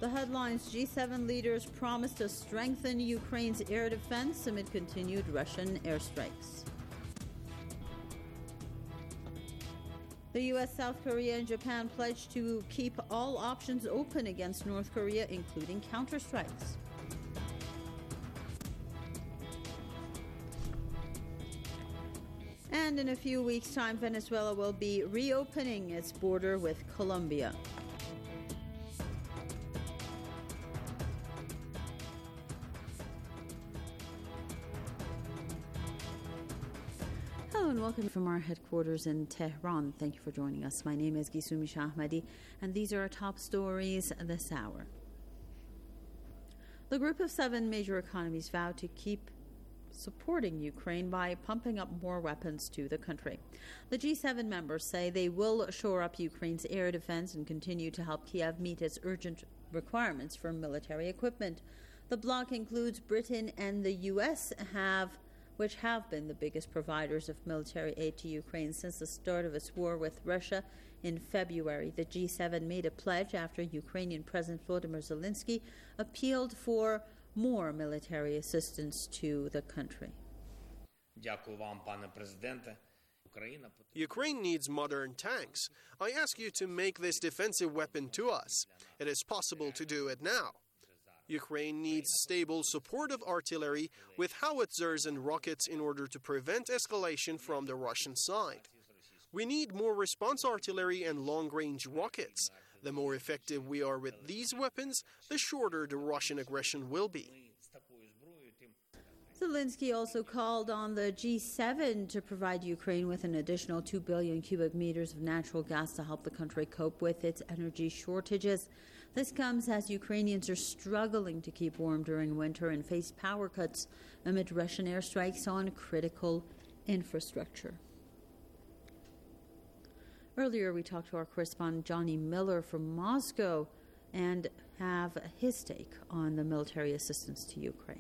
The headlines: G7 leaders promise to strengthen Ukraine's air defense amid continued Russian airstrikes. The U.S., South Korea, and Japan pledged to keep all options open against North Korea, including counterstrikes. And in a few weeks' time, Venezuela will be reopening its border with Colombia. Hello and welcome from our headquarters in Tehran. Thank you for joining us. My name is Gisumi Shahmadi, and these are our top stories this hour. The Group of 7 major economies vowed to keep supporting Ukraine by pumping up more weapons to the country. The G7 members say they will shore up Ukraine's air defense and continue to help Kiev meet its urgent requirements for military equipment. The bloc includes Britain and the US, which have been the biggest providers of military aid to Ukraine since the start of its war with Russia in February. The G7 made a pledge after Ukrainian President Volodymyr Zelensky appealed for more military assistance to the country. Ukraine needs modern tanks. I ask you to make this defensive weapon to us. It is possible to do it now. Ukraine needs stable, supportive artillery with howitzers and rockets in order to prevent escalation from the Russian side. We need more response artillery and long-range rockets. The more effective we are with these weapons, the shorter the Russian aggression will be. Zelensky also called on the G7 to provide Ukraine with an additional 2 billion cubic meters of natural gas to help the country cope with its energy shortages. This comes as Ukrainians are struggling to keep warm during winter and face power cuts amid Russian airstrikes on critical infrastructure. Earlier, we talked to our correspondent Johnny Miller from Moscow and have his take on the military assistance to Ukraine.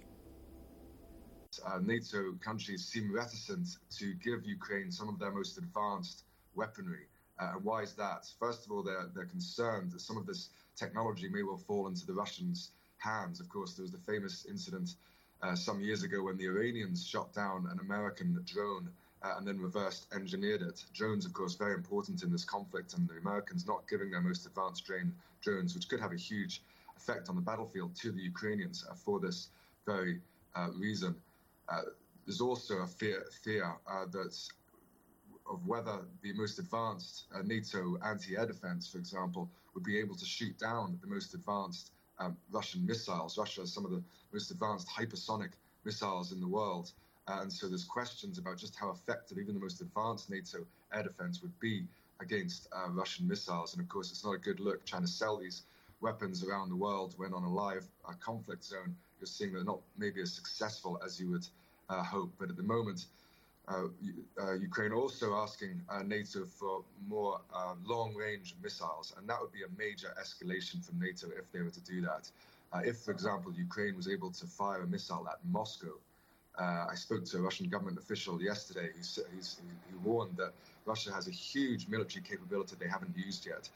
NATO countries seem reticent to give Ukraine some of their most advanced weaponry. And why is that? First of all, they're concerned that some of this technology may well fall into the Russians' hands. Of course, there was the famous incident some years ago when the Iranians shot down an American drone and then reversed engineered it. Drones, of course, very important in this conflict, and the Americans not giving their most advanced drones, which could have a huge effect on the battlefield, to the Ukrainians for this very reason. There's also a fear that of whether the most advanced NATO anti-air defense, for example, would be able to shoot down the most advanced Russian missiles. Russia has some of the most advanced hypersonic missiles in the world. And so there's questions about just how effective even the most advanced NATO air defense would be against Russian missiles. And of course, it's not a good look trying to sell these weapons around the world when on a live conflict zone, you're seeing they're not maybe as successful as you would hope. But at the moment, Ukraine also asking NATO for more long-range missiles, and that would be a major escalation from NATO if they were to do that. If, for example, Ukraine was able to fire a missile at Moscow, I spoke to a Russian government official yesterday who warned that Russia has a huge military capability they haven't used yet.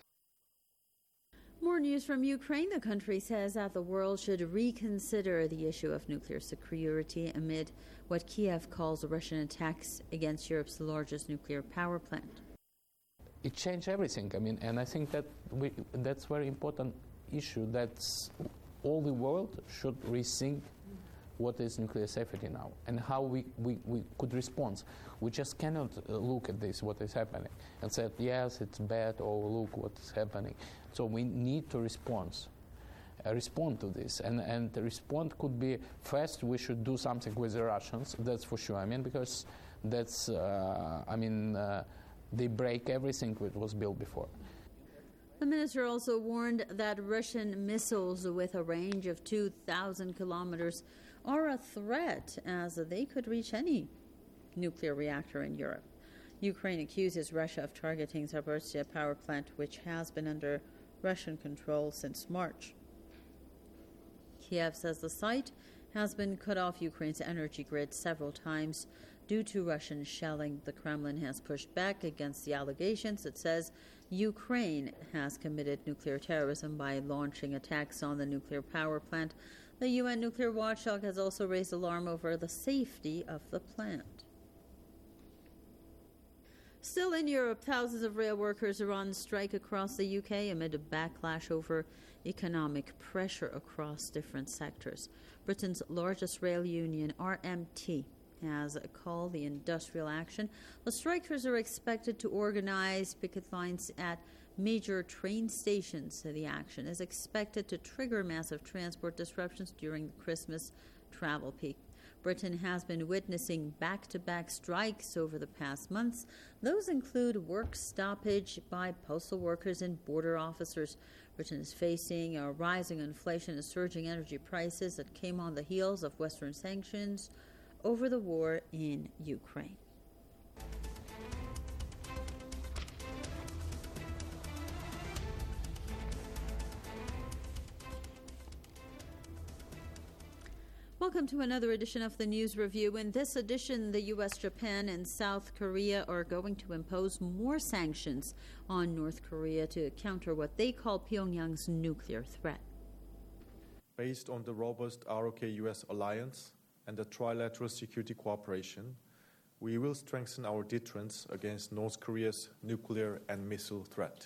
More news from Ukraine. The country says that the world should reconsider the issue of nuclear security amid what Kiev calls Russian attacks against Europe's largest nuclear power plant. It changed everything. And I think that that's a very important issue, that all the world should rethink what is nuclear safety now and how we could respond. We just cannot look at this, what is happening, and say, yes, it's bad, or look what is happening. So we need to respond to this. And the response could be, first, we should do something with the Russians, that's for sure. Because that's, they break everything that was built before. The minister also warned that Russian missiles with a range of 2,000 kilometers are a threat, as they could reach any nuclear reactor in Europe. Ukraine accuses Russia of targeting Zaporizhzhia power plant, which has been under Russian control since March. Kiev says the site has been cut off Ukraine's energy grid several times due to Russian shelling. The Kremlin has pushed back against the allegations. It says Ukraine has committed nuclear terrorism by launching attacks on the nuclear power plant. The UN nuclear watchdog has also raised alarm over the safety of the plant. Still in Europe, thousands of rail workers are on strike across the UK amid a backlash over economic pressure across different sectors. Britain's largest rail union, RMT, has called the industrial action. The strikers are expected to organize picket lines at major train stations. The action is expected to trigger massive transport disruptions during the Christmas travel peak. Britain has been witnessing back-to-back strikes over the past months. Those include work stoppage by postal workers and border officers. Britain is facing a rising inflation and surging energy prices that came on the heels of Western sanctions over the war in Ukraine. Welcome to another edition of the News Review. In this edition, the U.S., Japan, and South Korea are going to impose more sanctions on North Korea to counter what they call Pyongyang's nuclear threat. Based on the robust ROK-US alliance and the trilateral security cooperation, we will strengthen our deterrence against North Korea's nuclear and missile threat.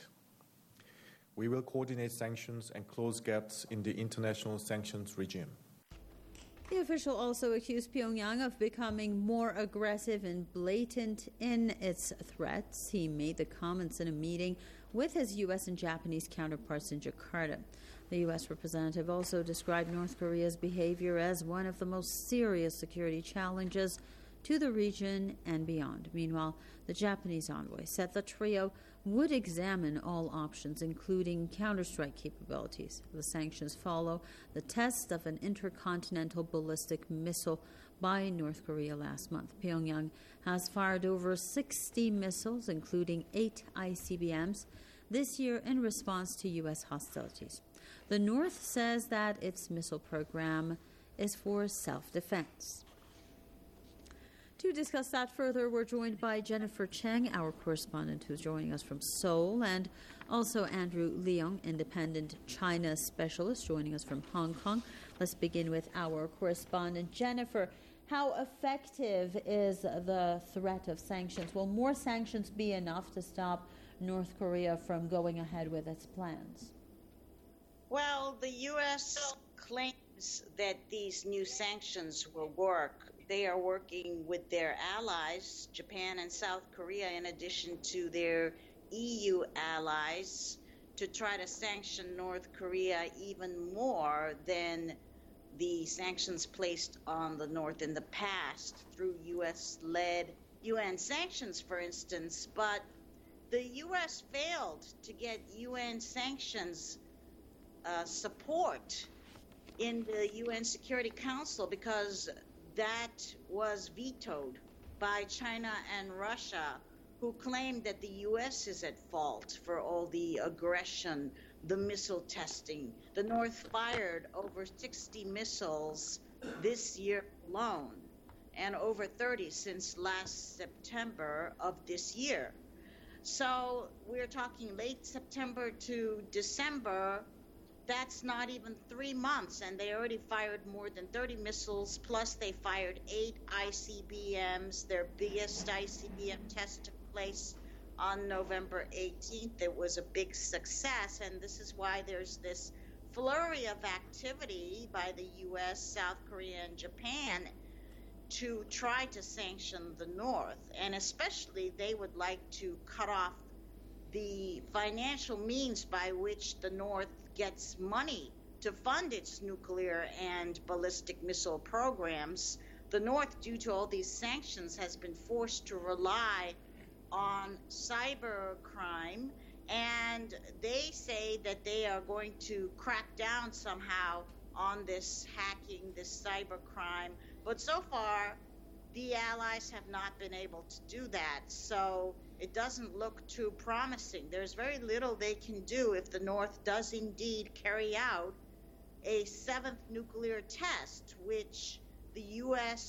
We will coordinate sanctions and close gaps in the international sanctions regime. The official also accused Pyongyang of becoming more aggressive and blatant in its threats. He made the comments in a meeting with his U.S. and Japanese counterparts in Jakarta. The U.S. representative also described North Korea's behavior as one of the most serious security challenges to the region and beyond. Meanwhile, the Japanese envoy said the trio would examine all options, including counterstrike capabilities. The sanctions follow the test of an intercontinental ballistic missile by North Korea last month. Pyongyang has fired over 60 missiles, including 8 ICBMs, this year in response to U.S. hostilities. The North says that its missile program is for self-defense. To discuss that further, we're joined by Jennifer Cheng, our correspondent who's joining us from Seoul, and also Andrew Leong, independent China specialist, joining us from Hong Kong. Let's begin with our correspondent. Jennifer, how effective is the threat of sanctions? Will more sanctions be enough to stop North Korea from going ahead with its plans? Well, the U.S. claims that these new sanctions will work. They are working with their allies, Japan and South Korea, in addition to their EU allies, to try to sanction North Korea even more than the sanctions placed on the North in the past through U.S.-led UN sanctions, for instance. But the U.S. failed to get UN sanctions support in the UN Security Council because that was vetoed by China and Russia, who claimed that the U.S. is at fault for all the aggression, the missile testing. The North fired over 60 missiles this year alone, and over 30 since last September of this year. So we're talking late September to December. That's not even 3 months, and they already fired more than 30 missiles, plus they fired 8 ICBMs. Their biggest ICBM test took place on November 18th. It was a big success, and this is why there's this flurry of activity by the U.S., South Korea, and Japan to try to sanction the North, and especially they would like to cut off the financial means by which the North gets money to fund its nuclear and ballistic missile programs. The North, due to all these sanctions, has been forced to rely on cyber crime, and they say that they are going to crack down somehow on this hacking, this cyber crime. But so far, the allies have not been able to do that, so it doesn't look too promising. There's very little they can do if the North does indeed carry out a 7th nuclear test, which the U.S.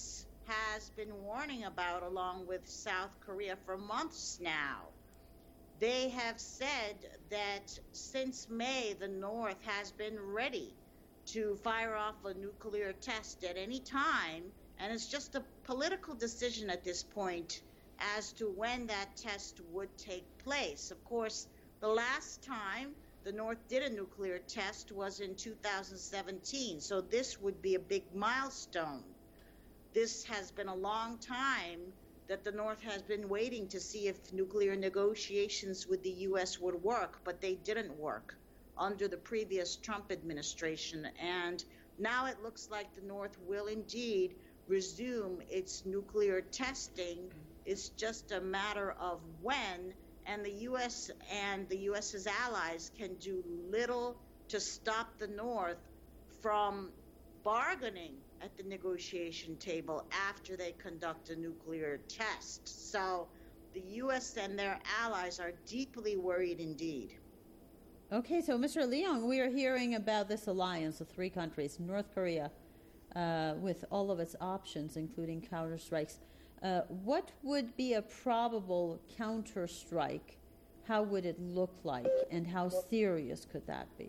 has been warning about, along with South Korea, for months now. They have said that since May, the North has been ready to fire off a nuclear test at any time, and it's just a political decision at this point as to when that test would take place. Of course, the last time the North did a nuclear test was in 2017, so this would be a big milestone. This has been a long time that the North has been waiting to see if nuclear negotiations with the U.S. would work, but they didn't work under the previous Trump administration. And now it looks like the North will indeed resume its nuclear testing. It's just a matter of when, and the U.S. and the U.S.'s allies can do little to stop the North from bargaining at the negotiation table after they conduct a nuclear test. So the U.S. and their allies are deeply worried indeed. Okay, so Mr. Leong, we are hearing about this alliance of three countries, North Korea, with all of its options, including counterstrikes. What would be a probable counterstrike? How would it look like, and how serious could that be?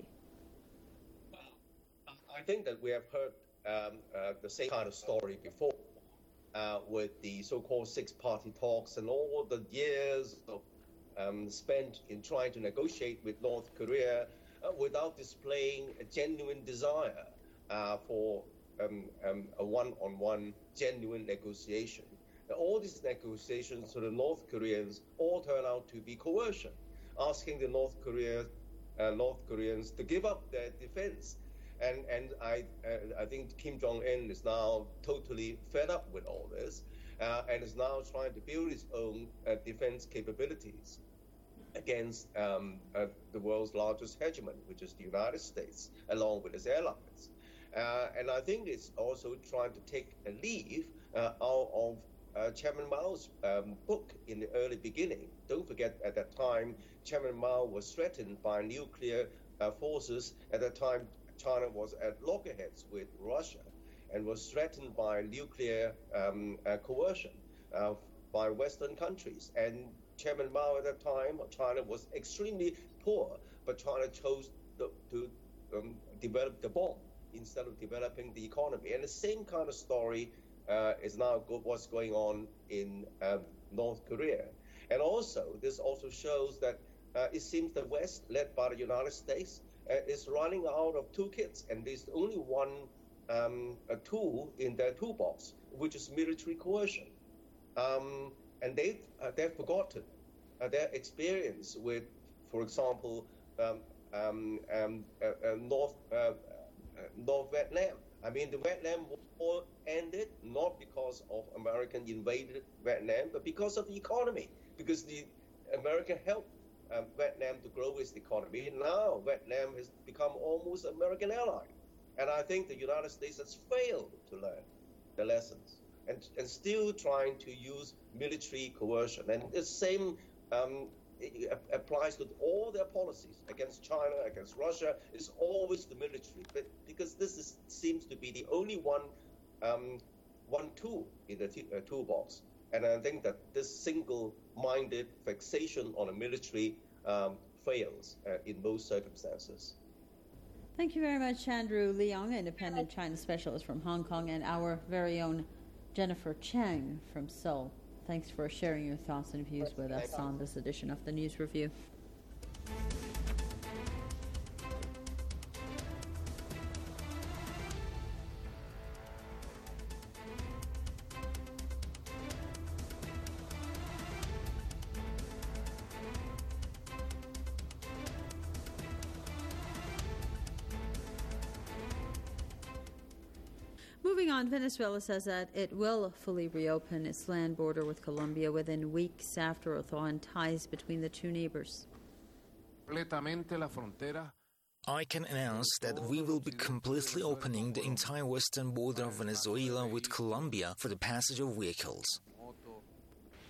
I think that we have heard the same kind of story before with the so-called six-party talks and all the years of spent in trying to negotiate with North Korea without displaying a genuine desire for a one-on-one genuine negotiation. All these negotiations to the North Koreans all turn out to be coercion, asking the North Koreans to give up their defense. And I think Kim Jong-un is now totally fed up with all this and is now trying to build his own defense capabilities against the world's largest hegemon, which is the United States, along with its allies. And I think it's also trying to take a leaf out of Chairman Mao's book in the early beginning. Don't forget, at that time, Chairman Mao was threatened by nuclear forces. At that time, China was at loggerheads with Russia and was threatened by nuclear coercion by Western countries. And Chairman Mao at that time, China was extremely poor, but China chose to develop the bomb instead of developing the economy. And the same kind of story is now what's going on in North Korea. And also, this also shows that it seems the West, led by the United States, is running out of toolkits, and there's only one a tool in their toolbox, which is military coercion. And they've forgotten their experience with, for example, North Vietnam. I mean, the Vietnam War ended not because of American invaded Vietnam, but because of the economy, because the American helped Vietnam to grow its economy. Now Vietnam has become almost an American ally. And I think the United States has failed to learn the lessons and still trying to use military coercion. And the same applies to all their policies against China, against Russia. It's always the military, but because this seems to be the only one tool in the toolbox. And I think that this single-minded fixation on the military fails in most circumstances. Thank you very much, Andrew Leong, independent China specialist from Hong Kong, and our very own Jennifer Chang from Seoul. Thanks for sharing your thoughts and views with us on this edition of the News Review. Moving on, Venezuela says that it will fully reopen its land border with Colombia within weeks after a thaw in ties between the two neighbors. I can announce that we will be completely opening the entire western border of Venezuela with Colombia for the passage of vehicles.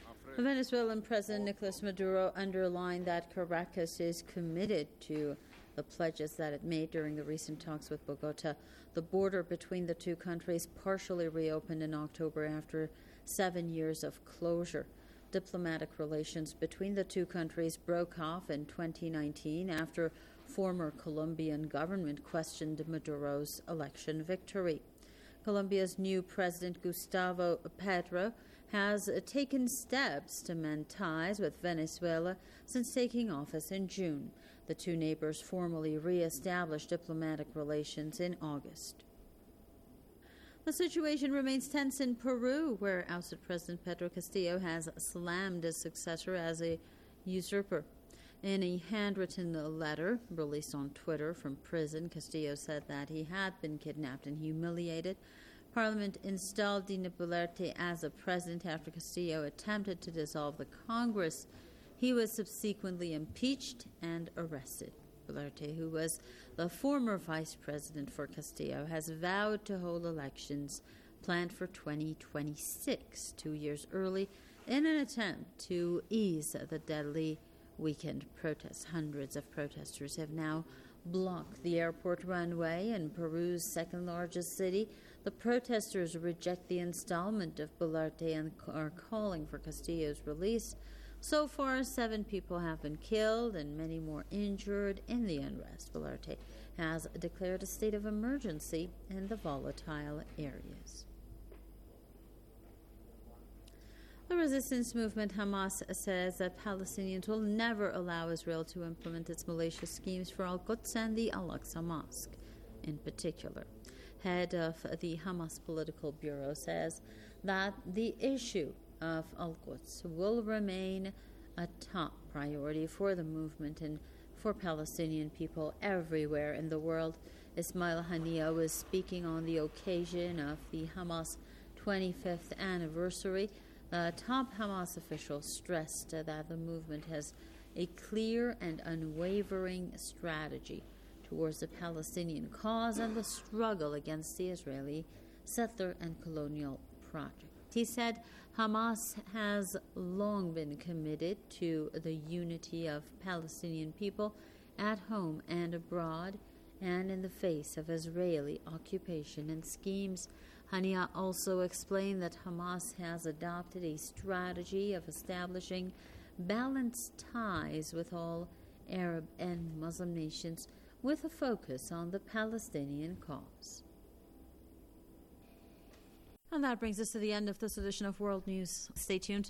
Venezuelan President Nicolas Maduro underlined that Caracas is committed to the pledges that it made during the recent talks with Bogota. The border between the two countries partially reopened in October after 7 years of closure. Diplomatic relations between the two countries broke off in 2019 after former Colombian government questioned Maduro's election victory. Colombia's new president, Gustavo Petro, has taken steps to mend ties with Venezuela since taking office in June. The two neighbors formally re-established diplomatic relations in August. The situation remains tense in Peru, where ousted President Pedro Castillo has slammed his successor as a usurper. In a handwritten letter released on Twitter from prison, Castillo said that he had been kidnapped and humiliated. Parliament installed Dina Boluarte as a president after Castillo attempted to dissolve the Congress. He was subsequently impeached and arrested. Boluarte, who was the former vice president for Castillo, has vowed to hold elections planned for 2026, 2 years early, in an attempt to ease the deadly weekend protests. Hundreds of protesters have now blocked the airport runway in Peru's second largest city. The protesters reject the installment of Boluarte and are calling for Castillo's release. So far, 7 people have been killed and many more injured in the unrest. Boluarte has declared a state of emergency in the volatile areas. The resistance movement Hamas says that Palestinians will never allow Israel to implement its malicious schemes for Al-Quds and the Al-Aqsa Mosque in particular. Head of the Hamas Political Bureau says that the issue of Al-Quds will remain a top priority for the movement and for Palestinian people everywhere in the world. Ismail Haniyeh was speaking on the occasion of the Hamas 25th anniversary. The top Hamas official stressed that the movement has a clear and unwavering strategy towards the Palestinian cause and the struggle against the Israeli settler and colonial project. He said Hamas has long been committed to the unity of Palestinian people at home and abroad and in the face of Israeli occupation and schemes. Haniyeh also explained that Hamas has adopted a strategy of establishing balanced ties with all Arab and Muslim nations with a focus on the Palestinian cause. And that brings us to the end of this edition of World News. Stay tuned.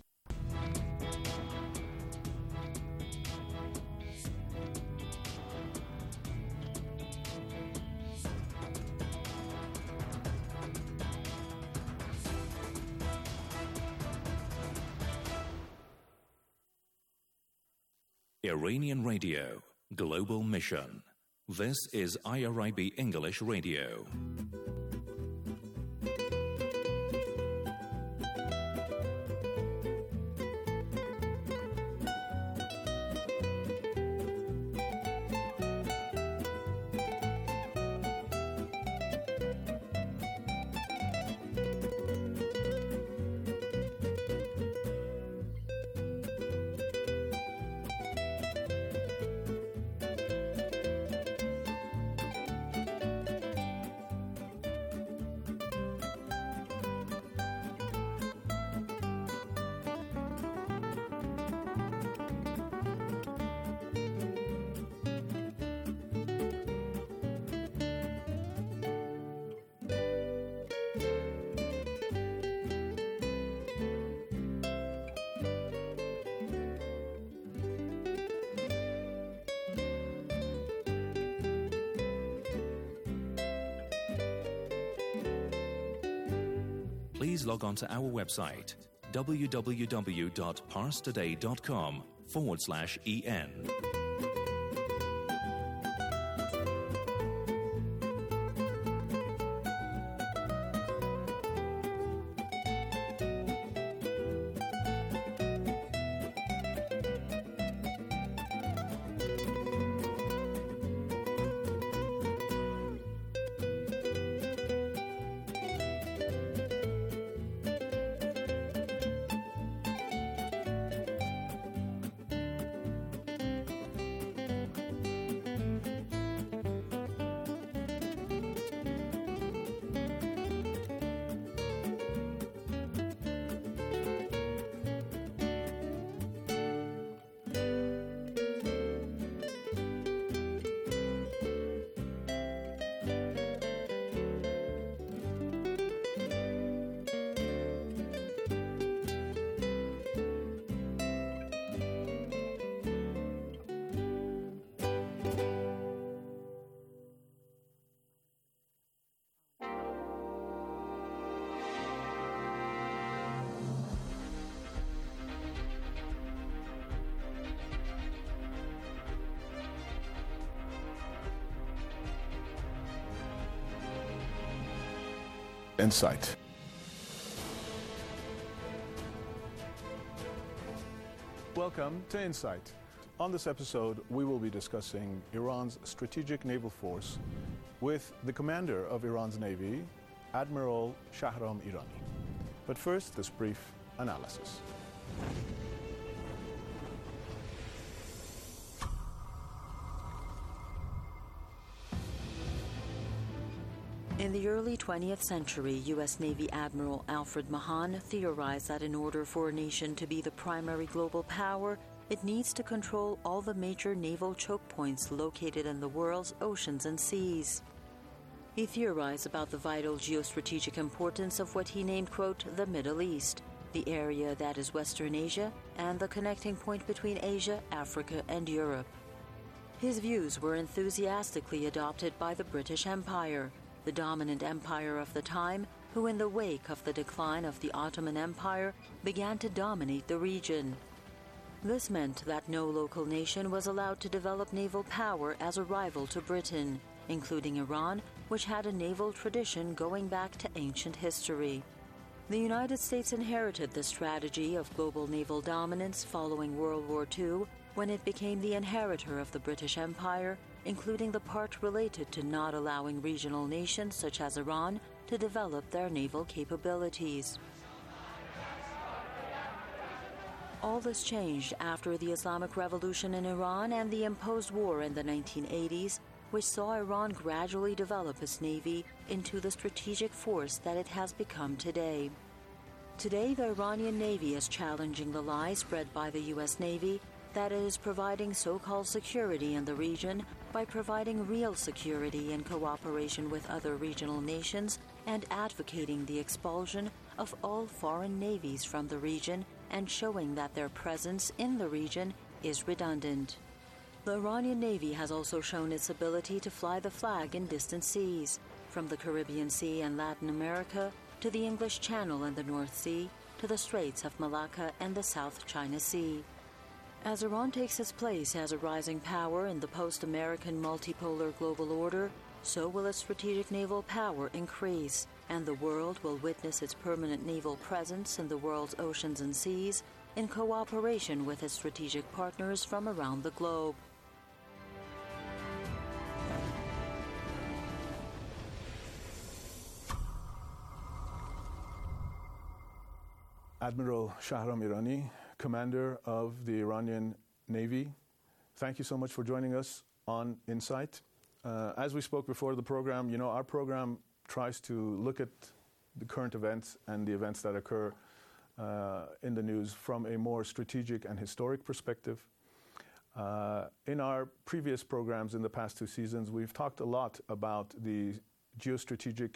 Iranian Radio, Global Mission. This is IRIB English Radio. Please log on to our website, www.parstoday.com/en. Insight. Welcome to Insight. On this episode, we will be discussing Iran's strategic naval force with the commander of Iran's Navy, Admiral Shahram Irani. But first, this brief analysis. In the early 20th century, U.S. Navy Admiral Alfred Mahan theorized that in order for a nation to be the primary global power, it needs to control all the major naval choke points located in the world's oceans and seas. He theorized about the vital geostrategic importance of what he named, quote, the Middle East, the area that is Western Asia, and the connecting point between Asia, Africa, and Europe. His views were enthusiastically adopted by the British Empire, the dominant empire of the time, who in the wake of the decline of the Ottoman Empire began to dominate the region. This meant that no local nation was allowed to develop naval power as a rival to Britain, including Iran, which had a naval tradition going back to ancient history. The United States inherited the strategy of global naval dominance following World War II, when it became the inheritor of the British Empire, including the part related to not allowing regional nations such as Iran to develop their naval capabilities. All this changed after the Islamic Revolution in Iran and the imposed war in the 1980s, which saw Iran gradually develop its navy into the strategic force that it has become today. Today, the Iranian Navy is challenging the lie spread by the U.S. Navy that it is providing so-called security in the region by providing real security in cooperation with other regional nations and advocating the expulsion of all foreign navies from the region and showing that their presence in the region is redundant. The Iranian Navy has also shown its ability to fly the flag in distant seas, from the Caribbean Sea and Latin America to the English Channel and the North Sea to the Straits of Malacca and the South China Sea. As Iran takes its place as a rising power in the post-American multipolar global order, so will its strategic naval power increase, and the world will witness its permanent naval presence in the world's oceans and seas in cooperation with its strategic partners from around the globe. Admiral Shahram Irani, commander of the Iranian Navy, thank you so much for joining us on Insight. As we spoke before the program, our program tries to look at the current events and the events that occur in the news from a more strategic and historic perspective. In our previous programs in the past 2 seasons, we've talked a lot about the geostrategic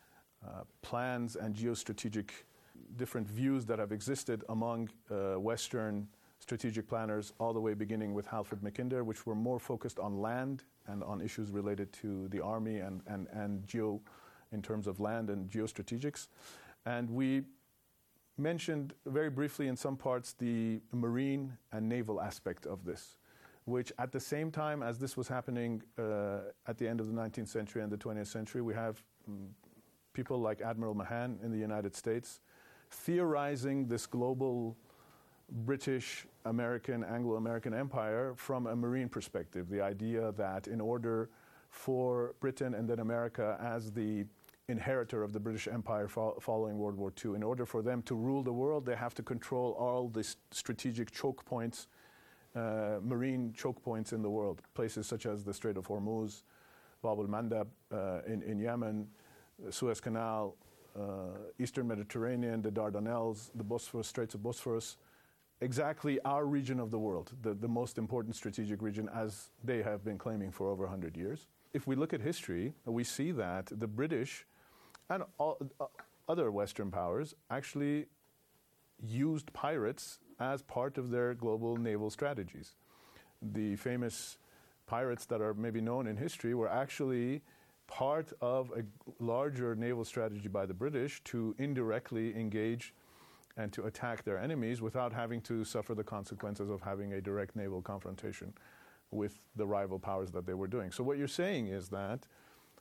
plans and geostrategic different views that have existed among Western strategic planners, all the way beginning with Halford Mackinder, which were more focused on land and on issues related to the army and geo in terms of land and geostrategics. And we mentioned very briefly in some parts the marine and naval aspect of this, which at the same time as this was happening at the end of the 19th century and the 20th century, we have people like Admiral Mahan in the United States theorizing this global British, American, Anglo-American empire from a marine perspective. The idea that in order for Britain and then America as the inheritor of the British Empire following World War II, in order for them to rule the world, they have to control all the strategic choke points, marine choke points in the world, places such as the Strait of Hormuz, Bab al-Mandab in Yemen, Suez Canal, Eastern Mediterranean, the Dardanelles, the Bosphorus, Straits of Bosphorus, exactly our region of the world, the most important strategic region as they have been claiming for over 100 years. If we look at history, we see that the British and other Western powers actually used pirates as part of their global naval strategies. The famous pirates that are maybe known in history were actually part of a larger naval strategy by the British to indirectly engage and to attack their enemies without having to suffer the consequences of having a direct naval confrontation with the rival powers that they were doing. So what you're saying is that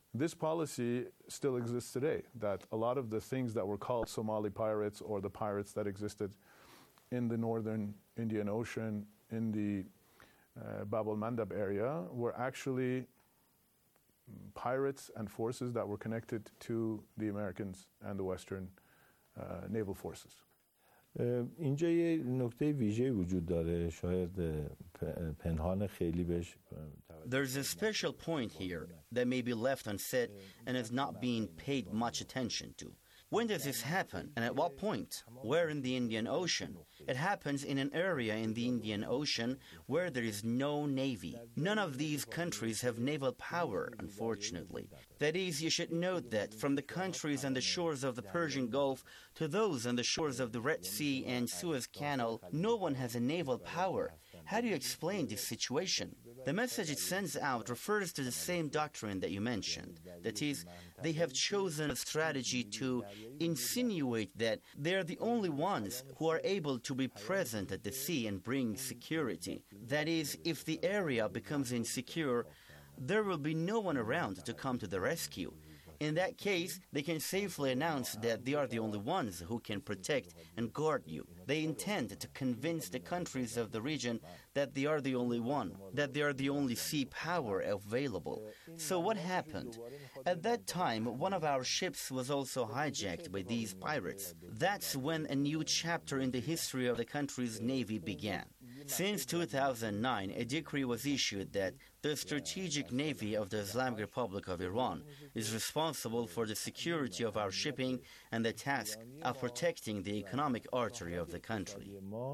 This policy still exists today, that a lot of the things that were called Somali pirates or the pirates that existed in the northern Indian Ocean, in the Bab al-Mandab area, were actually pirates and forces that were connected to the Americans and the Western naval forces. اینجا یه نکته ویژه وجود داره شاید پنهان خیلی بهش There's a special point here that may be left unsaid and is not being paid much attention to. When does this happen and at what point? Where in the Indian Ocean? It happens in an area in the Indian Ocean where there is no navy. None of these countries have naval power, unfortunately. That is, you should note that from the countries on the shores of the Persian Gulf to those on the shores of the Red Sea and Suez Canal, no one has a naval power. How do you explain this situation? The message it sends out refers to the same doctrine that you mentioned. That is, they have chosen a strategy to insinuate that they are the only ones who are able to be present at the sea and bring security. That is, if the area becomes insecure, there will be no one around to come to the rescue. In that case, they can safely announce that they are the only ones who can protect and guard you. They intend to convince the countries of the region that they are the only one, that they are the only sea power available. So what happened? At that time, one of our ships was also hijacked by these pirates. That's when a new chapter in the history of the country's navy began. Since 2009, a decree was issued that the Strategic Navy of the Islamic Republic of Iran is responsible for the security of our shipping and the task of protecting the economic artery of the country.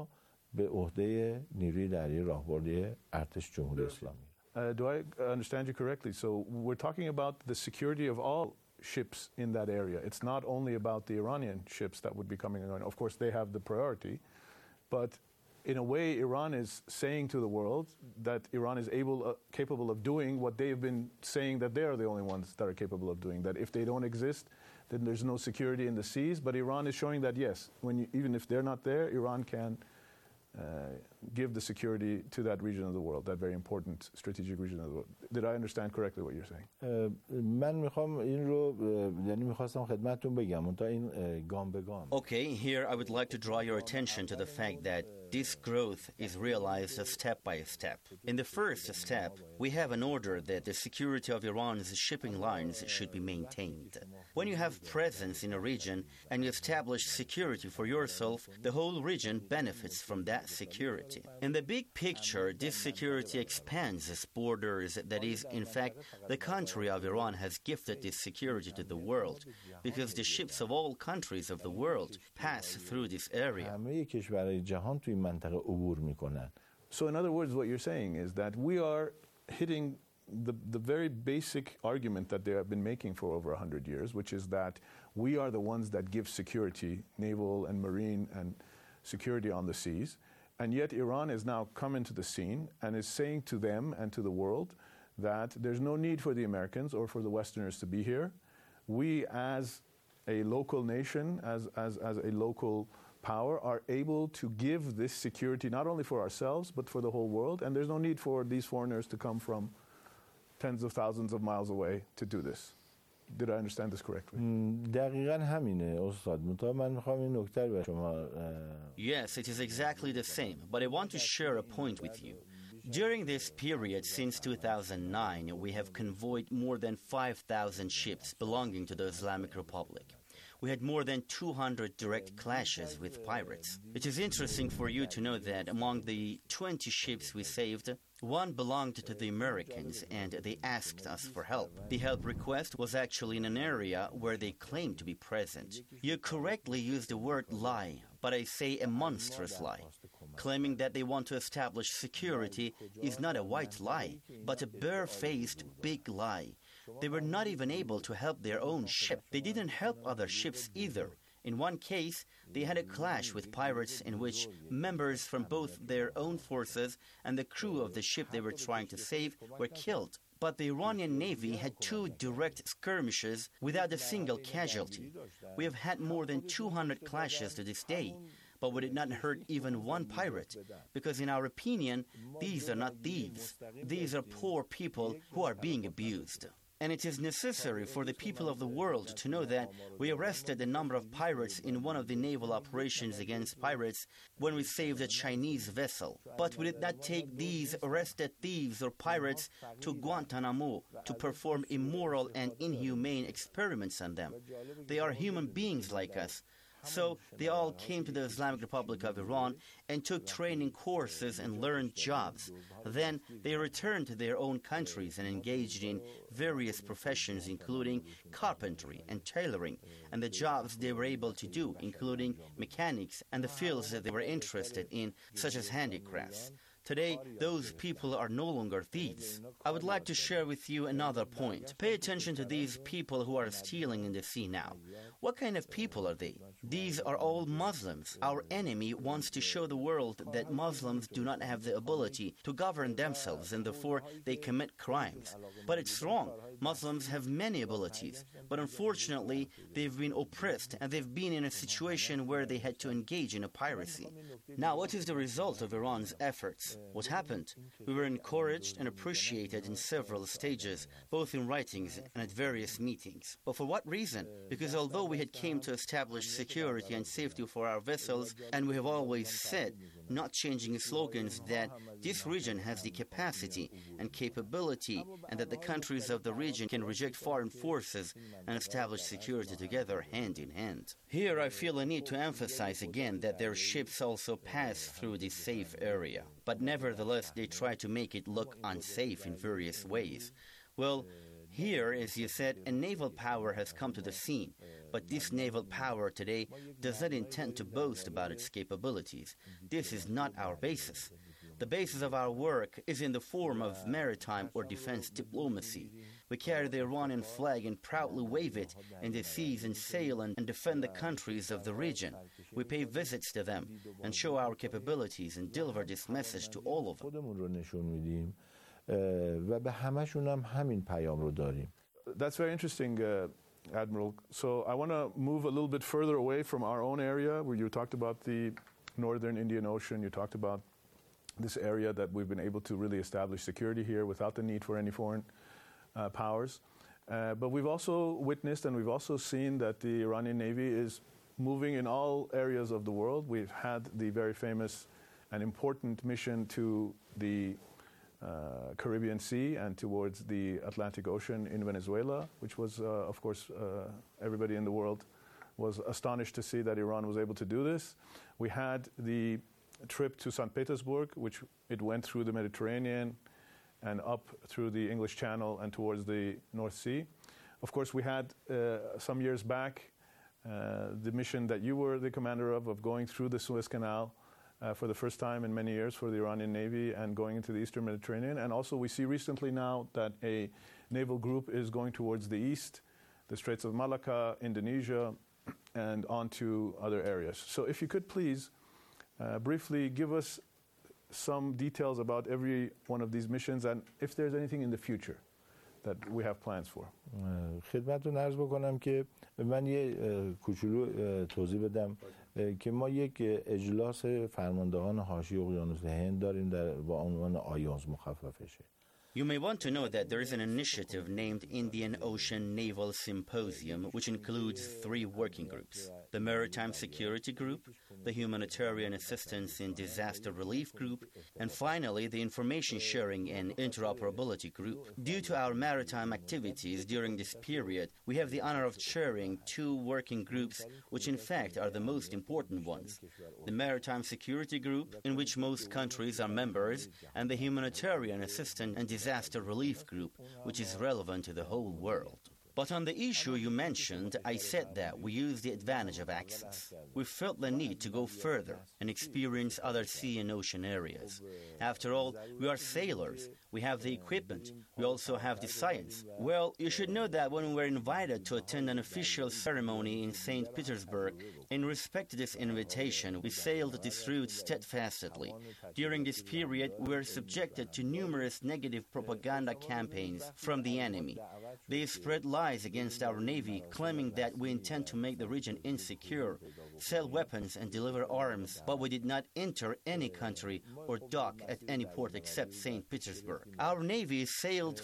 Do I understand you correctly? So we're talking about the security of all ships in that area. It's not only about the Iranian ships that would be coming and going. Of course, they have the priority, but in a way, Iran is saying to the world that Iran is capable of doing what they've been saying that they are the only ones that are capable of doing. That if they don't exist, then there's no security in the seas. But Iran is showing that, yes, even if they're not there, Iran can give the security to that region of the world, that very important strategic region of the world. Did I understand correctly what you're saying? من میخوام این رو یعنی میخواستم خدمتتون بگم تا این گام به گام. Okay, here I would like to draw your attention to the fact that this growth is realized step by step. In the first step, we have an order that the security of Iran's shipping lines should be maintained. When you have presence in a region and you establish security for yourself, the whole region benefits from that security. In the big picture, this security expands its borders. That is, in fact, the country of Iran has gifted this security to the world because the ships of all countries of the world pass through this area. So in other words, what you're saying is that we are hitting the very basic argument that they have been making for over 100 years, which is that we are the ones that give security, naval and marine and security on the seas. And yet Iran has now come into the scene and is saying to them and to the world that there's no need for the Americans or for the Westerners to be here. We, as a local nation, as a local power, are able to give this security not only for ourselves but for the whole world. And there's no need for these foreigners to come from tens of thousands of miles away to do this. Did I understand this correctly? دقیقاً همینه استاد. من میخوام این نکته رو به شما Yes, it is exactly the same, but I want to share a point with you. During this period, since 2009, we have convoyed more than 5,000 ships belonging to the Islamic Republic. We had more than 200 direct clashes with pirates. It is interesting for you to know that among the 20 ships we saved, one belonged to the Americans, and they asked us for help. The help request was actually in an area where they claimed to be present. You correctly used the word lie, but I say a monstrous lie. Claiming that they want to establish security is not a white lie, but a bare-faced big lie. They were not even able to help their own ship. They didn't help other ships either. In one case, they had a clash with pirates in which members from both their own forces and the crew of the ship they were trying to save were killed. But the Iranian Navy had 2 direct skirmishes without a single casualty. We have had more than 200 clashes to this day, but we did not hurt even one pirate, because in our opinion, these are not thieves. These are poor people who are being abused. And it is necessary for the people of the world to know that we arrested a number of pirates in one of the naval operations against pirates when we saved a Chinese vessel. But we did not take these arrested thieves or pirates to Guantanamo to perform immoral and inhumane experiments on them. They are human beings like us. So they all came to the Islamic Republic of Iran and took training courses and learned jobs. Then they returned to their own countries and engaged in various professions, including carpentry and tailoring, and the jobs they were able to do, including mechanics and the fields that they were interested in, such as handicrafts. Today, those people are no longer thieves. I would like to share with you another point. Pay attention to these people who are stealing in the sea now. What kind of people are they? These are all Muslims. Our enemy wants to show the world that Muslims do not have the ability to govern themselves and therefore they commit crimes. But it's wrong. Muslims have many abilities. But unfortunately, they've been oppressed and they've been in a situation where they had to engage in a piracy. Now, what is the result of Iran's efforts? What happened? We were encouraged and appreciated in several stages, both in writings and at various meetings. But for what reason? Because although we had came to establish security and safety for our vessels, and we have always said, not changing slogans, that this region has the capacity and capability and that the countries of the region can reject foreign forces and establish security together hand in hand. Here I feel a need to emphasize again that their ships also pass through this safe area. But nevertheless, they try to make it look unsafe in various ways. Well, here, as you said, a naval power has come to the scene, but this naval power today does not intend to boast about its capabilities. This is not our basis. The basis of our work is in the form of maritime or defense diplomacy. We carry the Iranian flag and proudly wave it in the seas and sail and defend the countries of the region. We pay visits to them and show our capabilities and deliver this message to all of them. That's very interesting, Admiral. So I want to move a little bit further away from our own area, where you talked about the northern Indian Ocean. You talked about this area that we've been able to really establish security here without the need for any foreign powers. But we've also witnessed and we've also seen that the Iranian Navy is moving in all areas of the world. We've had the very famous and important mission to the Caribbean Sea and towards the Atlantic Ocean in Venezuela, which was, of course, everybody in the world was astonished to see that Iran was able to do this. We had the trip to St. Petersburg, which it went through the Mediterranean and up through the English Channel and towards the North Sea. Of course, we had some years back the mission that you were the commander of going through the Suez Canal for the first time in many years for the Iranian Navy and going into the Eastern Mediterranean. And also we see recently now that a naval group is going towards the east, the Straits of Malacca, Indonesia, and on to other areas. So if you could please briefly give us some details about every one of these missions and if there's anything in the future that we have plans for. خدمتتون عرض بکنم که من یه کوچولو توضیح بدم که ما یک اجلاس فرماندهان حاشیه اقیانوس هند داریم با عنوان آیونز مخففشه. You may want to know that there is an initiative named Indian Ocean Naval Symposium, which includes 3 working groups: the Maritime Security Group, the Humanitarian Assistance in Disaster Relief Group, and finally the Information Sharing and Interoperability Group. Due to our maritime activities during this period, we have the honor of chairing 2 working groups, which in fact are the most important ones: the Maritime Security Group, in which most countries are members, and the Humanitarian Assistance and Disaster Relief Group, which is relevant to the whole world. But on the issue you mentioned, I said that we use the advantage of access. We felt the need to go further and experience other sea and ocean areas. After all, we are sailors. We have the equipment. We also have the science. Well, you should know that when we were invited to attend an official ceremony in St. Petersburg, in respect to this invitation, we sailed this route steadfastly. During this period, we were subjected to numerous negative propaganda campaigns from the enemy. They spread lies lies against our Navy, claiming that we intend to make the region insecure, sell weapons and deliver arms, but we did not enter any country or dock at any port except St. Petersburg. Our Navy sailed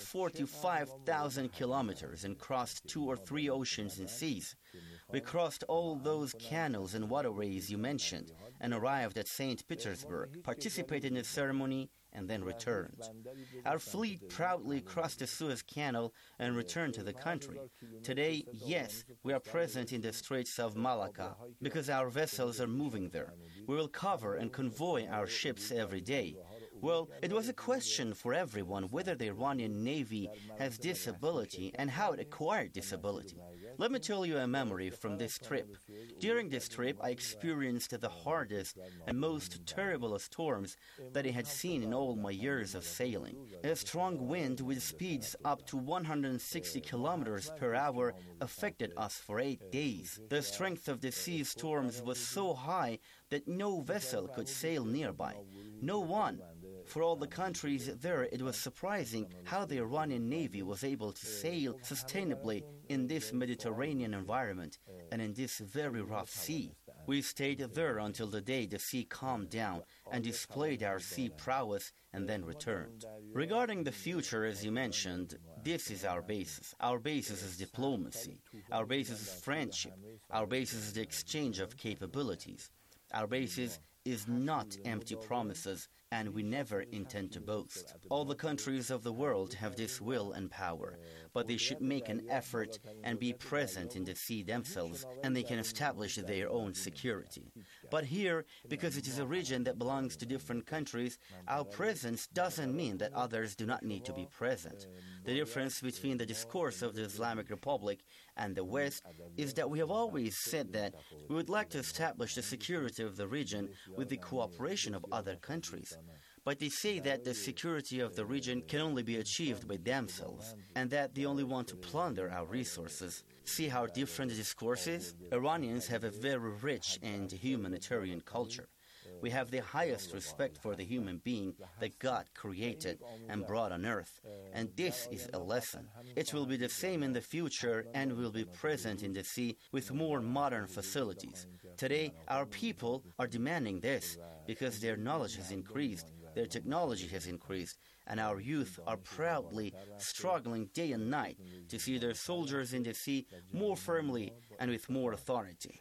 45,000 kilometers and crossed 2 or 3 oceans and seas. We crossed all those canals and waterways you mentioned and arrived at St. Petersburg, participated in the ceremony, and then returned. Our fleet proudly crossed the Suez Canal and returned to the country. Today, yes, we are present in the Straits of Malacca because our vessels are moving there. We will cover and convoy our ships every day. Well, it was a question for everyone whether the Iranian Navy has this ability and how it acquired this ability. Let me tell you a memory from this trip. During this trip, I experienced the hardest and most terrible storms that I had seen in all my years of sailing. A strong wind with speeds up to 160 kilometers per hour affected us for 8 days. The strength of the sea storms was so high that no vessel could sail nearby. No one. For all the countries there, it was surprising how the Iranian Navy was able to sail sustainably in this Mediterranean environment and in this very rough sea. We stayed there until the day the sea calmed down and displayed our sea prowess and then returned. Regarding the future, as you mentioned, this is our basis. Our basis is diplomacy. Our basis is friendship. Our basis is the exchange of capabilities. Our basis is not empty promises, and we never intend to boast. All the countries of the world have this will and power, but they should make an effort and be present in the sea themselves, and they can establish their own security. But here, because it is a region that belongs to different countries, our presence doesn't mean that others do not need to be present. The difference between the discourse of the Islamic Republic and the West is that we have always said that we would like to establish the security of the region with the cooperation of other countries. But they say that the security of the region can only be achieved by themselves, and that they only want to plunder our resources. See how different the discourse is? Iranians have a very rich and humanitarian culture. We have the highest respect for the human being that God created and brought on earth, and this is a lesson. It will be the same in the future and will be present in the sea with more modern facilities. Today, our people are demanding this because their knowledge has increased, their technology has increased, and our youth are proudly struggling day and night to see their soldiers in the sea more firmly and with more authority.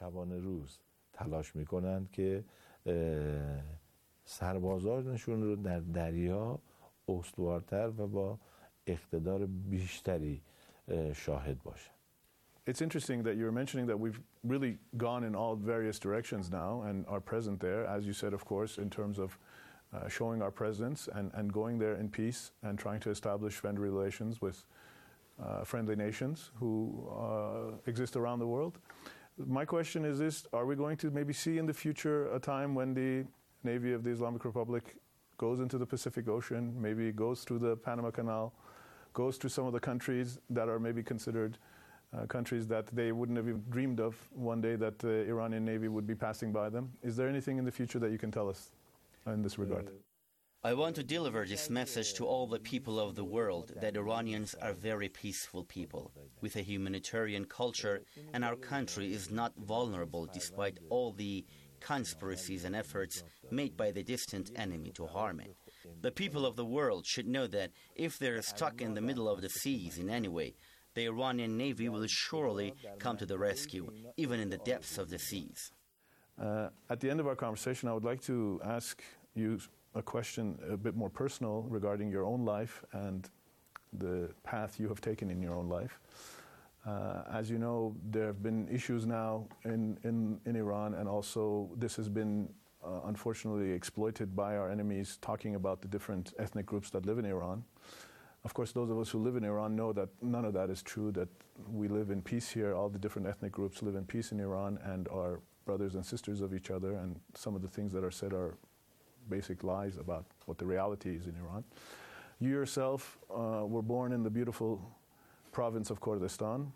سربازانشون رو در دریا استوارتر و با اقتدار بیشتری شاهد باشن. It's interesting that you're mentioning that we've really gone in all various directions now and are present there, as you said, of course, in terms of showing our presence and going there in peace and trying to establish friendly relations with friendly nations who exist around the world. My question is this: are we going to maybe see in the future a time when the Navy of the Islamic Republic goes into the Pacific Ocean, maybe goes through the Panama Canal, goes to some of the countries that are maybe considered countries that they wouldn't have even dreamed of one day that the Iranian Navy would be passing by them? Is there anything in the future that you can tell us in this regard? I want to deliver this message to all the people of the world that Iranians are very peaceful people with a humanitarian culture, and our country is not vulnerable despite all the conspiracies and efforts made by the distant enemy to harm it. The people of the world should know that if they're stuck in the middle of the seas in any way, the Iranian Navy will surely come to the rescue, even in the depths of the seas. At the end of our conversation, I would like to ask you a question a bit more personal regarding your own life and the path you have taken in your own life. As you know, there have been issues now in Iran, and also this has been unfortunately exploited by our enemies, talking about the different ethnic groups that live in Iran. Of course, those of us who live in Iran know that none of that is true, that we live in peace here. All the different ethnic groups live in peace in Iran and are brothers and sisters of each other, and some of the things that are said are basic lies about what the reality is in Iran. You yourself were born in the beautiful province of Kurdistan,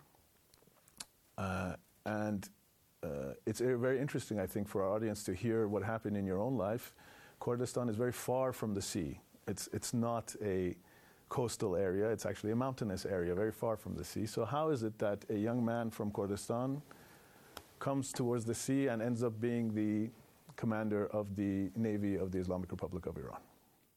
and it's very interesting, I think, for our audience to hear what happened in your own life. Kurdistan is very far from the sea. It's not a coastal area. It's actually a mountainous area, very far from the sea. So how is it that a young man from Kurdistan comes towards the sea and ends up being the commander of the Navy of the Islamic Republic of Iran?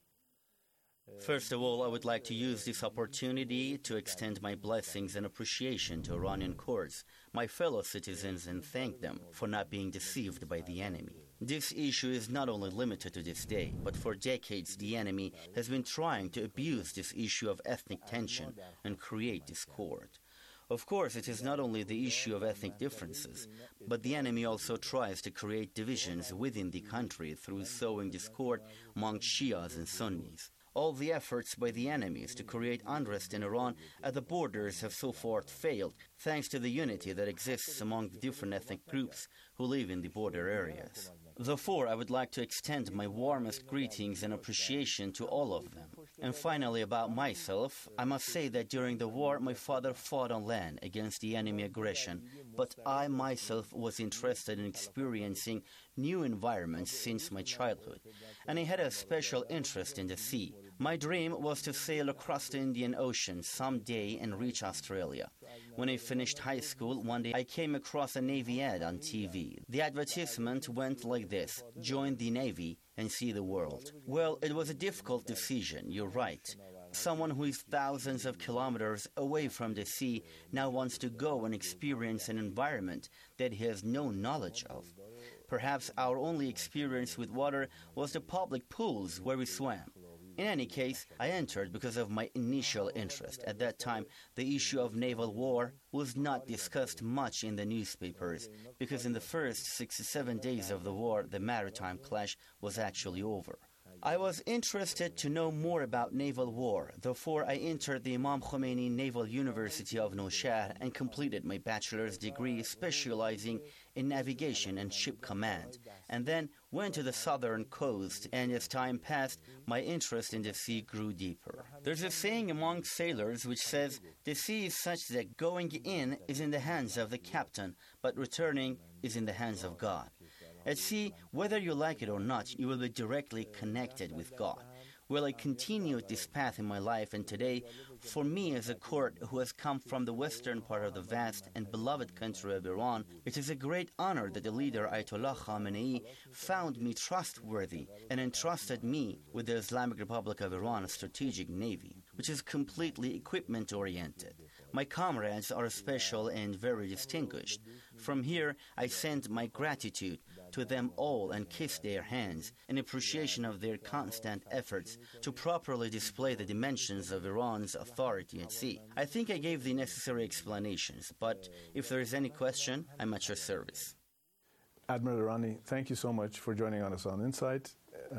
First of all, I would like to use this opportunity to extend my blessings and appreciation to Iranian Kurds, my fellow citizens, and thank them for not being deceived by the enemy. This issue is not only limited to this day, but for decades the enemy has been trying to abuse this issue of ethnic tension and create discord. Of course, it is not only the issue of ethnic differences, but the enemy also tries to create divisions within the country through sowing discord among Shias and Sunnis. All the efforts by the enemies to create unrest in Iran at the borders have so far failed, thanks to the unity that exists among the different ethnic groups who live in the border areas. Therefore, I would like to extend my warmest greetings and appreciation to all of them. And finally, about myself, I must say that during the war, my father fought on land against the enemy aggression, but I myself was interested in experiencing new environments since my childhood, and I had a special interest in the sea. My dream was to sail across the Indian Ocean someday and reach Australia. When I finished high school, one day I came across a Navy ad on TV. The advertisement went like this: join the Navy and see the world. Well, it was a difficult decision, you're right. Someone who is thousands of kilometers away from the sea now wants to go and experience an environment that he has no knowledge of. Perhaps our only experience with water was the public pools where we swam. In any case, I entered because of my initial interest. At that time, the issue of naval war was not discussed much in the newspapers, because in the first 6 to 7 days of the war, the maritime clash was actually over. I was interested to know more about naval war. Therefore, I entered the Imam Khomeini Naval University of Nowshehra and completed my bachelor's degree specializing in navigation and ship command, and then went to the southern coast, and as time passed, my interest in the sea grew deeper. There's a saying among sailors which says, the sea is such that going in is in the hands of the captain, but returning is in the hands of God. At sea, whether you like it or not, you will be directly connected with God. Well, I continued this path in my life, and today, for me as a Kurd who has come from the western part of the vast and beloved country of Iran, it is a great honor that the leader Ayatollah Khamenei found me trustworthy and entrusted me with the Islamic Republic of Iran's strategic navy, which is completely equipment-oriented. My comrades are special and very distinguished. From here, I send my gratitude to them all and kiss their hands in appreciation of their constant efforts to properly display the dimensions of Iran's authority at sea. I think I gave the necessary explanations, but if there is any question, I'm at your service. Admiral Irani, thank you so much for joining us on Insight.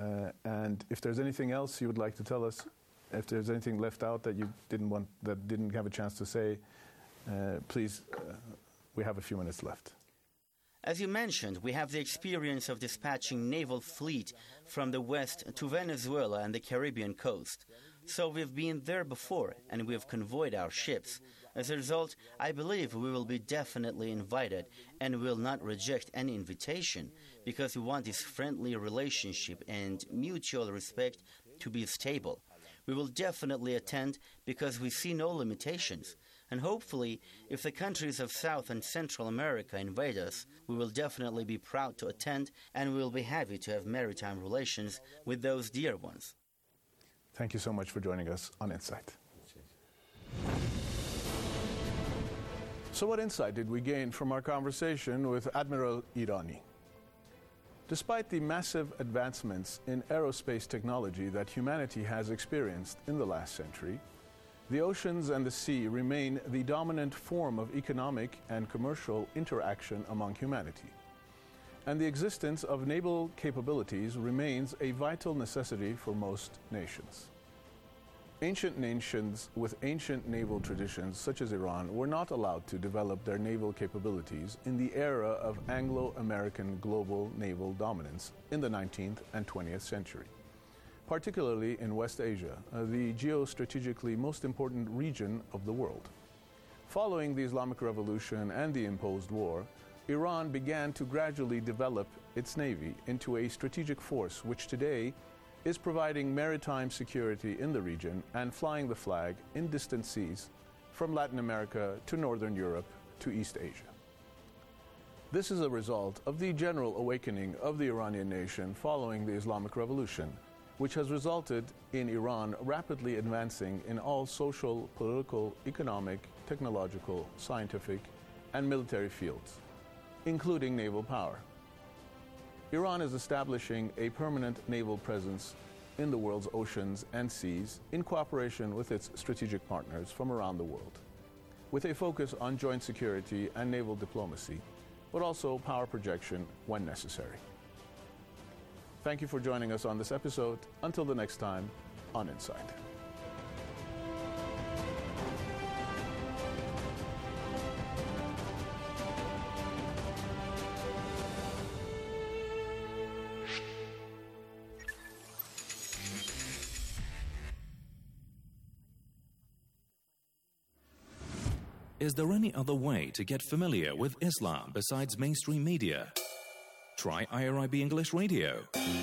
And if there's anything else you would like to tell us, if there's anything left out that you didn't have a chance to say, please, we have a few minutes left. As you mentioned, we have the experience of dispatching naval fleet from the west to Venezuela and the Caribbean coast. So we've been there before, and we've convoyed our ships. As a result, I believe we will be definitely invited and will not reject any invitation, because we want this friendly relationship and mutual respect to be stable. We will definitely attend because we see no limitations. And hopefully, if the countries of South and Central America invite us, we will definitely be proud to attend, and we will be happy to have maritime relations with those dear ones. Thank you so much for joining us on Insight. So what insight did we gain from our conversation with Admiral Irani? Despite the massive advancements in aerospace technology that humanity has experienced in the last century, the oceans and the sea remain the dominant form of economic and commercial interaction among humanity. And the existence of naval capabilities remains a vital necessity for most nations. Ancient nations with ancient naval traditions, such as Iran, were not allowed to develop their naval capabilities in the era of Anglo-American global naval dominance in the 19th and 20th century. Particularly in West Asia, the geostrategically most important region of the world. Following the Islamic Revolution and the imposed war, Iran began to gradually develop its navy into a strategic force which today is providing maritime security in the region and flying the flag in distant seas from Latin America to Northern Europe to East Asia. This is a result of the general awakening of the Iranian nation following the Islamic Revolution, which has resulted in Iran rapidly advancing in all social, political, economic, technological, scientific, and military fields, including naval power. Iran is establishing a permanent naval presence in the world's oceans and seas in cooperation with its strategic partners from around the world, with a focus on joint security and naval diplomacy, but also power projection when necessary. Thank you for joining us on this episode. Until the next time on Insight. Is there any other way to get familiar with Islam besides mainstream media? Try IRIB English Radio.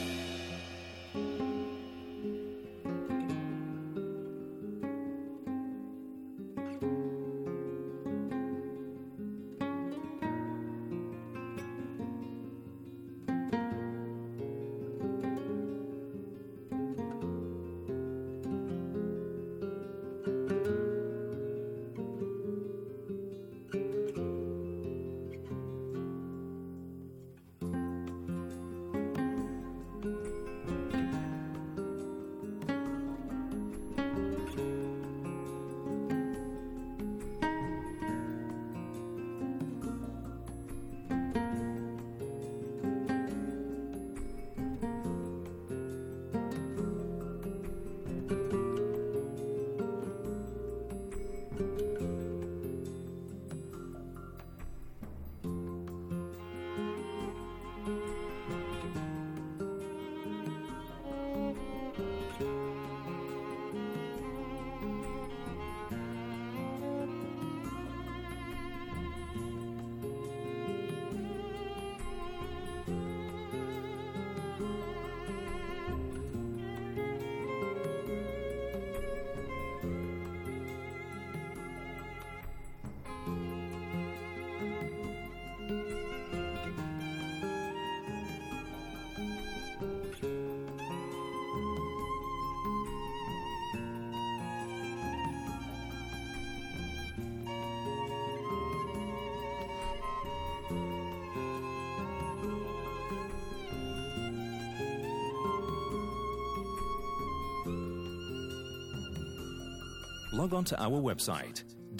Log on to our website,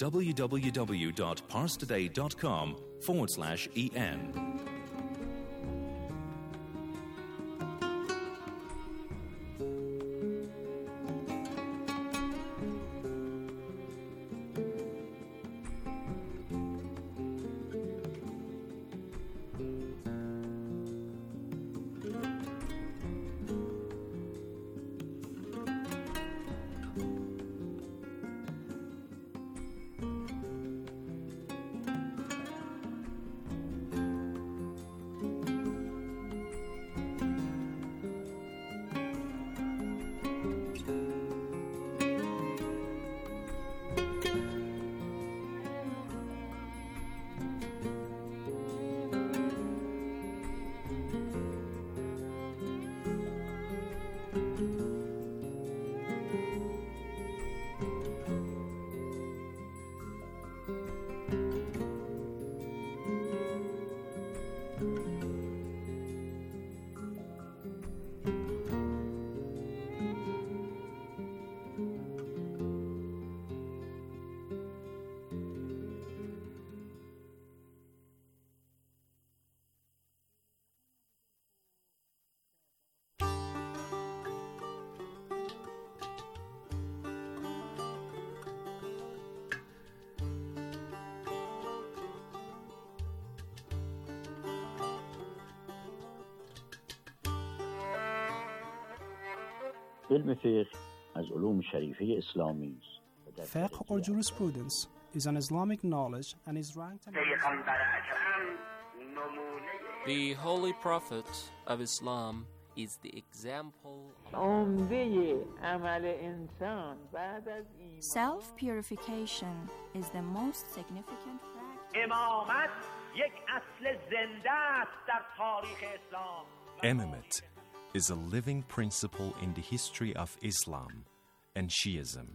www.parstoday.com/en. علم فقه از علوم شریفه اسلامی است. Fiqh or jurisprudence is an Islamic knowledge and is ranked The Holy Prophet of Islam is the example. Self-purification is the most significant practice. Imamate is a living principle in the history of Islam and Shiism.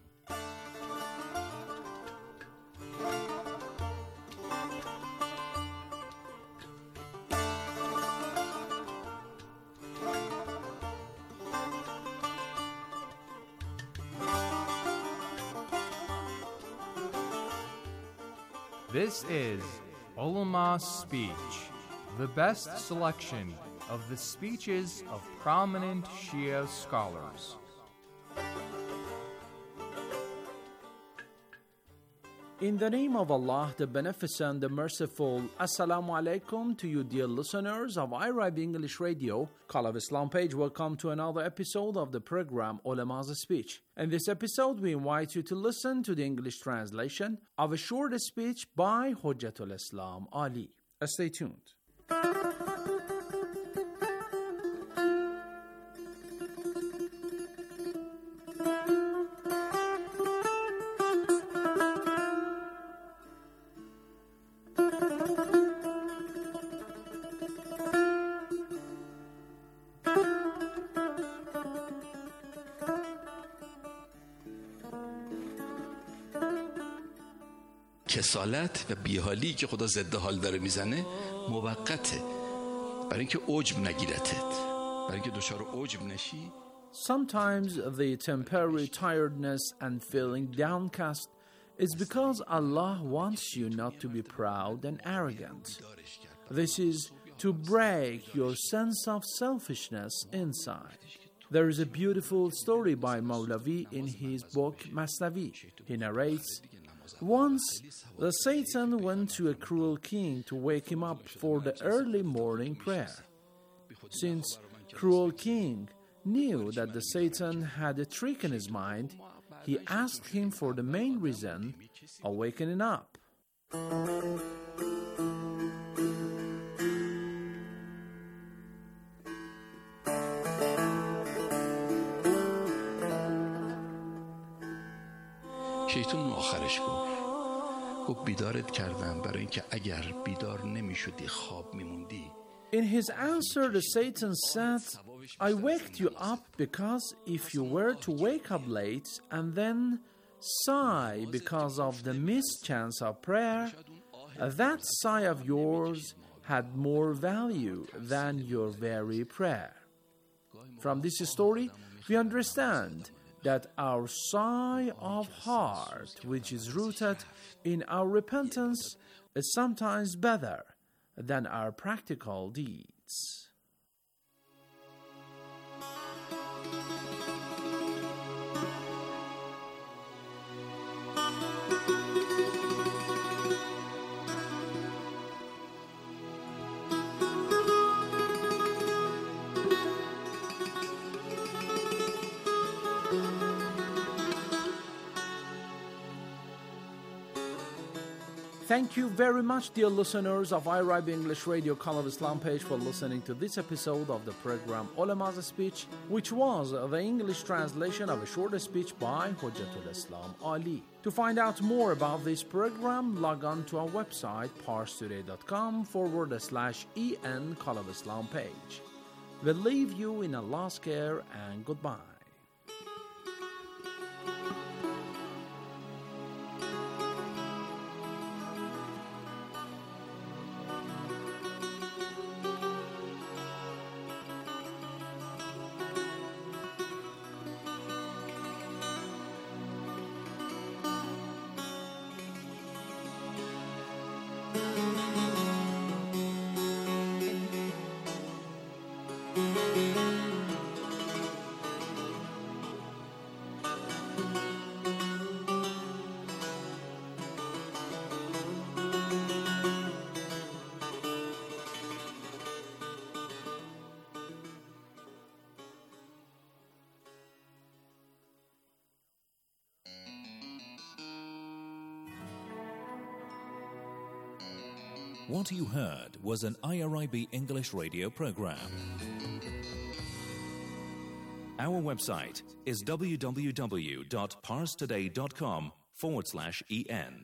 This is Ulama Speech, the best selection of the speeches of prominent Shia scholars. In the name of Allah, the Beneficent, the Merciful, Assalamu alaikum to you, dear listeners of IRIB English Radio, Call of Islam page. Welcome to another episode of the program Ulama's Speech. In this episode, we invite you to listen to the English translation of a short speech by Hujjatul Islam Ali. Stay tuned. کسالت و بیحالی که خدا ضد حال داره میزنه موقته، برای اینکه عجب نگیرتت، برای اینکه دچار عجب نشی. Sometimes the temporary tiredness and feeling downcast is because Allah wants you not to be proud and arrogant. This is to break your sense of selfishness inside. There is a beautiful story by Maulavi in his book Masnavi. He narrates, once, the Satan went to a cruel king to wake him up for the early morning prayer. Since cruel king knew that the Satan had a trick in his mind, he asked him for the main reason, awakening up. شیطان آخرش گفت بیدارت کردم برای اینکه اگر بیدار نمیشدی خواب میموندی. In his answer, the Satan said, I waked you up because if you were to wake up late and then sigh because of the missed chance of prayer, that sigh of yours had more value than your very prayer. From this story, we understand that our sigh of heart, which is rooted in our repentance, is sometimes better than our practical deeds. Thank you very much, dear listeners of IRIB English Radio Call of Islam page, for listening to this episode of the program Ulama's Speech, which was the English translation of a short speech by Hujjatul Islam Ali. To find out more about this program, log on to our website parstoday.com/en Call of Islam page. We leave you in Allah's care and goodbye. What you heard was an IRIB English radio program. Our website is www.parstoday.com/en.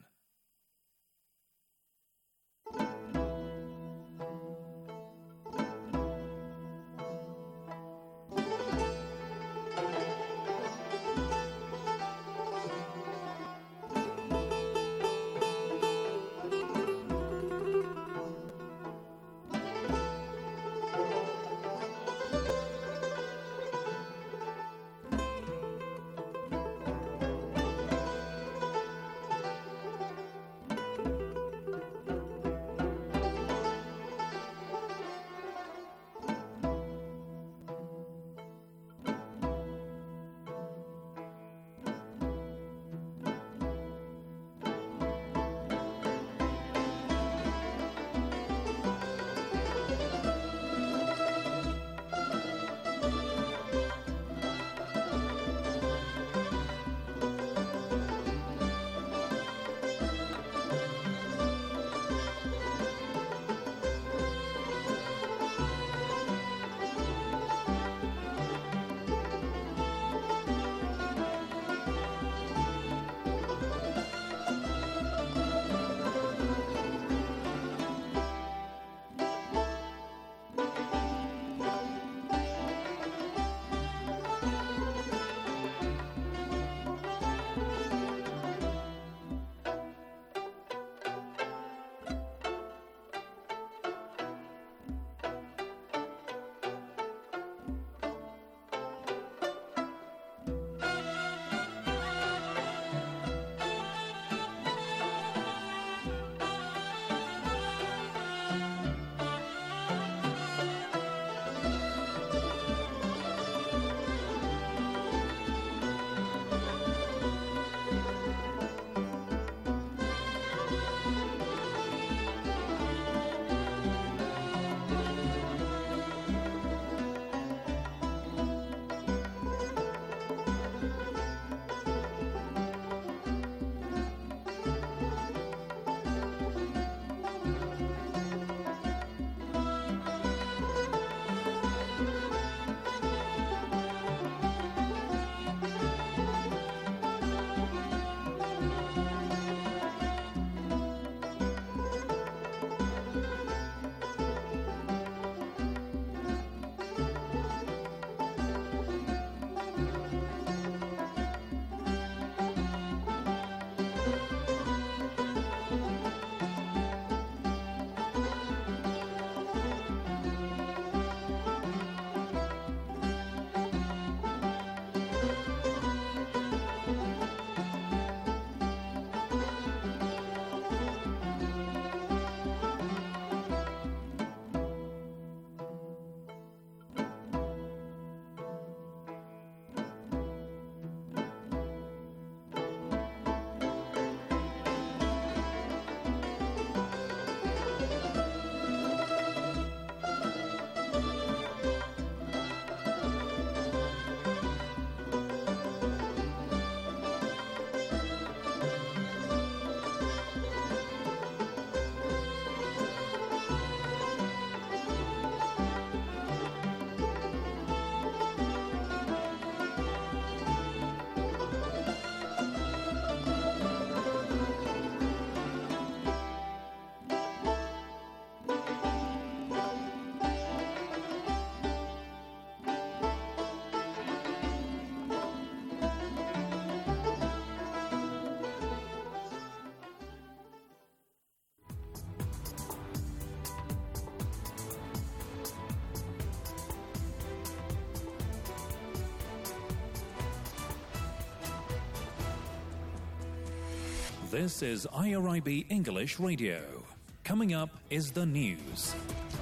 This is IRIB English Radio. Coming up is the news.